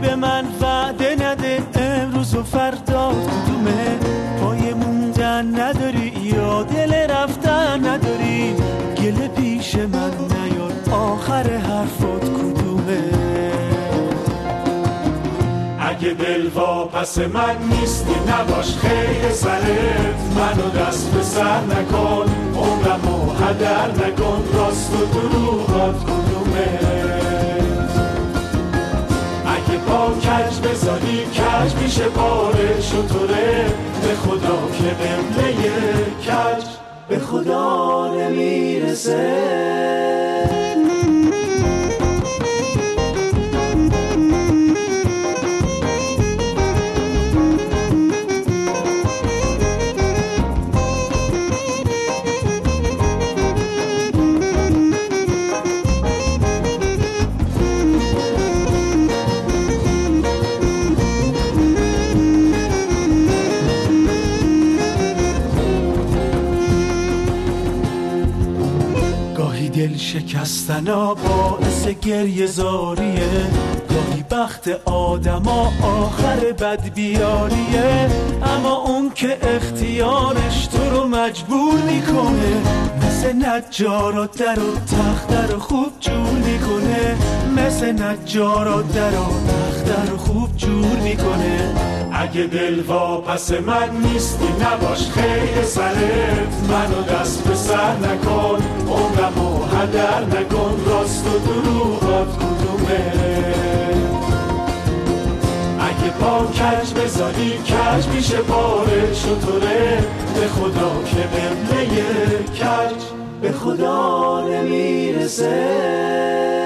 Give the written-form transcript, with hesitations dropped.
به من وعده نده امروز و فردا کدومه، پای موندن نداری یا دل رفتن نداری، گله پیش من نیار آخر حرفات کدومه. اگه دل واپس من نیستی نباش خیر سرت، منو دست به سر نکن عمرمو هدر نکن، راست و دروغات کدومه. اگه پا کج بذاری کج میشه باره شطوره، به خدا که قبله کج به خدا نمیرسه. دل شکستنا باعث گریه زاریه، گاهی بخت آدما آخر بدبیاریه، اما اون که اختیارش تو رو مجبور میکنه، مثل نجارا در و تخت رو خوب جور میکنه، مثل نجارا در و تخت رو خوب جور میکنه. اگه دل واپس من نیستی نباش خیر سرت، منو دست به سر نکن عمرمو هدر نکن، راست و دروغات کدومه. اگه پا کج بذاری کج میشه باره شطوره، به خدا که قبله کج به خدا نمیرسه.